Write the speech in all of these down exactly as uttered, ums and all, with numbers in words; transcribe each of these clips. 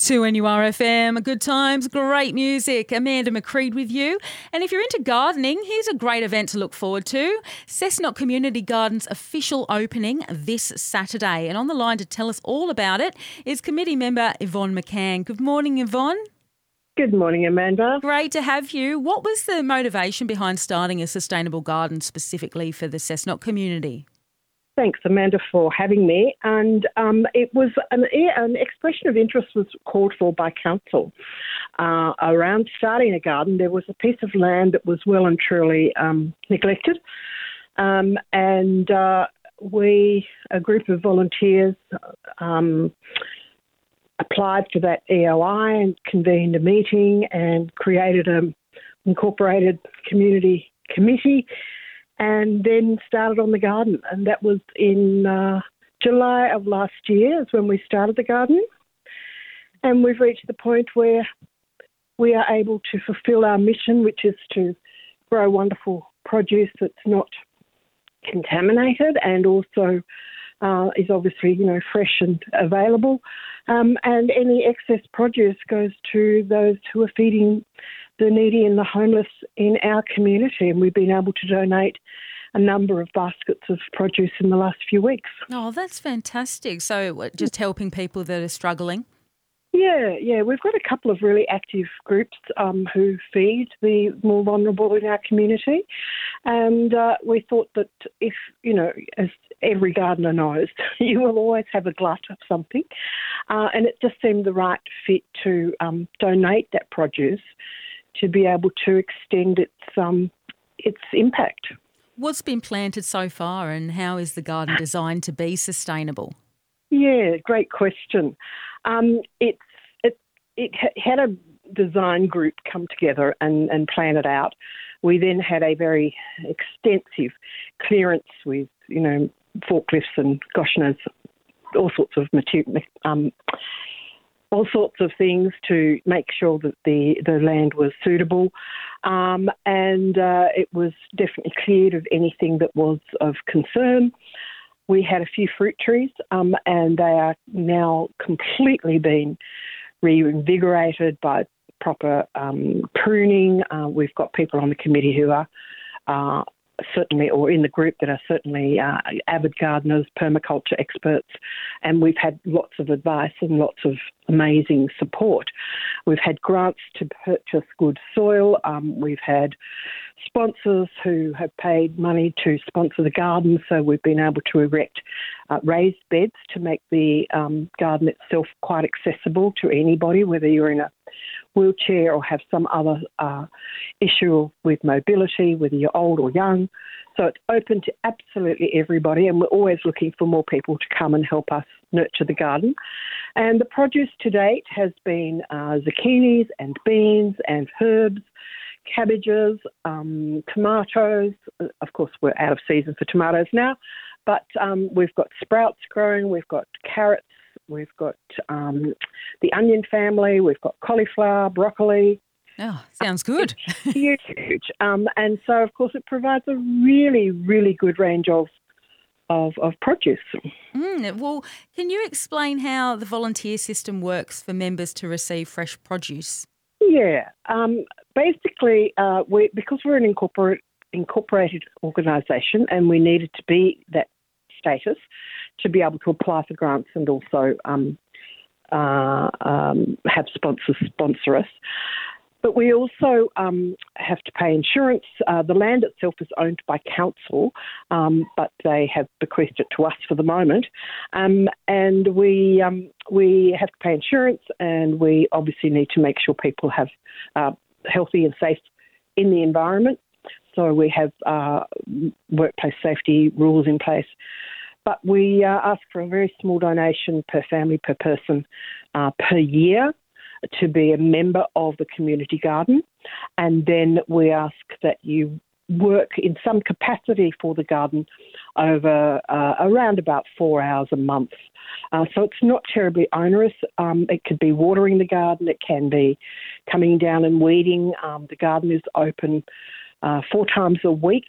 two N U R F M, good times, great music. Amanda McCreed with you. And if you're into gardening, here's a great event to look forward to. Cessnock Community Gardens official opening this Saturday. And on the line to tell us all about it is committee member Yvonne McCann. Good morning, Yvonne. Good morning, Amanda. Great to have you. What was the motivation behind starting a sustainable garden specifically for the Cessnock community? Thanks, Amanda, for having me. And um, it was an, an expression of interest was called for by council uh, around starting a garden. There was a piece of land that was well and truly um, neglected, um, and uh, we, a group of volunteers, um, applied for that E O I and convened a meeting and created an incorporated community committee, and then started on the garden. And that was in uh, July of last year is when we started the garden. And we've reached the point where we are able to fulfil our mission, which is to grow wonderful produce that's not contaminated and also uh, is obviously, you know, fresh and available. Um, and any excess produce goes to those who are feeding the needy and the homeless in our community, and we've been able to donate a number of baskets of produce in the last few weeks. Oh, that's fantastic. So what, just helping people that are struggling? Yeah, yeah. We've got a couple of really active groups um, who feed the more vulnerable in our community, and uh, we thought that if, you know, as every gardener knows, you will always have a glut of something, uh, and it just seemed the right fit to um, donate that produce to be able to extend its um, its impact. What's been planted so far, and how is the garden designed to be sustainable? Yeah, great question. Um, it's it it had a design group come together and, and plan it out. We then had a very extensive clearance with, you know, forklifts and gosh knows all sorts of material. Um, all sorts of things to make sure that the, the land was suitable, um, and uh, it was definitely cleared of anything that was of concern. We had a few fruit trees, um, and they are now completely been reinvigorated by proper um, pruning. Uh, we've got people on the committee who are uh, certainly, or in the group that are certainly uh, avid gardeners, permaculture experts, and we've had lots of advice and lots of amazing support. We've had grants to purchase good soil. Um, we've had sponsors who have paid money to sponsor the garden, so we've been able to erect uh, raised beds to make the um, garden itself quite accessible to anybody, whether you're in a wheelchair or have some other uh, issue with mobility, whether you're old or young. So it's open to absolutely everybody, and we're always looking for more people to come and help us nurture the garden. And the produce to date has been uh, zucchinis and beans and herbs, cabbages, um, tomatoes. Of course, we're out of season for tomatoes now, but um, we've got sprouts growing, we've got carrots, we've got um, the onion family, we've got cauliflower, broccoli. Oh, sounds good. Huge, huge. Um, and so, of course, it provides a really, really good range of of, of produce. Mm, well, can you explain how the volunteer system works for members to receive fresh produce? Yeah. Um, basically, uh, we because we're an incorporate, incorporated organisation and we needed to be that status to be able to apply for grants and also um, uh, um, have sponsors sponsor us. But we also um, have to pay insurance. Uh, the land itself is owned by council, um, but they have bequeathed it to us for the moment. Um, and we um, we have to pay insurance, and we obviously need to make sure people have uh, healthy and safe in the environment. So we have uh, workplace safety rules in place. But we uh, ask for a very small donation per family, per person, uh, per year, to be a member of the community garden, and then we ask that you work in some capacity for the garden over uh, around about four hours a month. Uh, so it's not terribly onerous. Um, it could be watering the garden, it can be coming down and weeding. Um, the garden is open uh, four times a week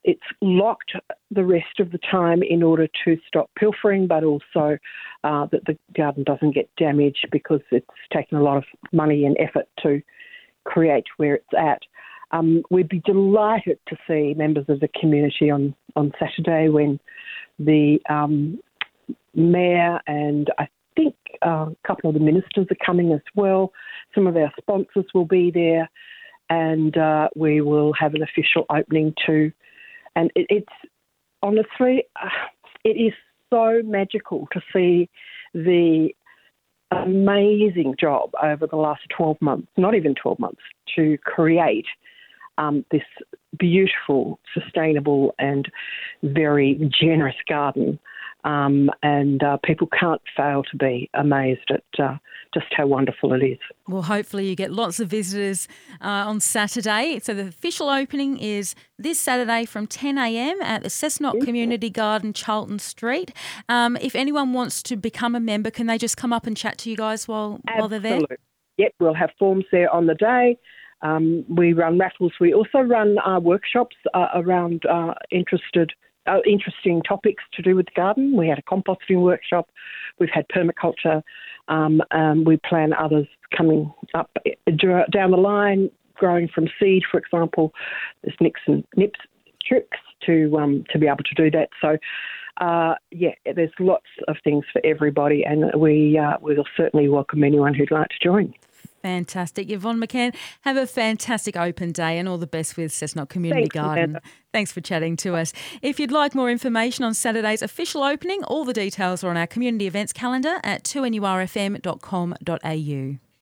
it's locked the rest of the time in order to stop pilfering, but also uh, that the garden doesn't get damaged because it's taken a lot of money and effort to create where it's at. Um, we'd be delighted to see members of the community on, on Saturday when the um, Mayor and I think uh, a couple of the ministers are coming as well. Some of our sponsors will be there, and uh, we will have an official opening too. And it, it's honestly, uh, it is so magical to see the amazing job over the last twelve months, not even twelve months, to create um, this beautiful, sustainable and very generous garden. Um, and uh, people can't fail to be amazed at uh, just how wonderful it is. Well, hopefully you get lots of visitors uh, on Saturday. So the official opening is this Saturday from ten a m at the Cessnock Community Garden, Charlton Street. Um, if anyone wants to become a member, can they just come up and chat to you guys while, while they're there? Absolutely. Yep, we'll have forms there on the day. Um, we run raffles. We also run uh, workshops uh, around uh, interested Uh, interesting topics to do with the garden. We had a composting workshop. We've had permaculture. Um, um, we plan others coming up down the line, growing from seed, for example. There's nicks and nips tricks to um, to be able to do that. So, uh, yeah, there's lots of things for everybody, and we uh, we will certainly welcome anyone who'd like to join. Fantastic. Yvonne McCann, have a fantastic open day and all the best with Cessnock Community Thanks, Garden. Amanda. Thanks for chatting to us. If you'd like more information on Saturday's official opening, all the details are on our community events calendar at two n u r f m dot com dot a u.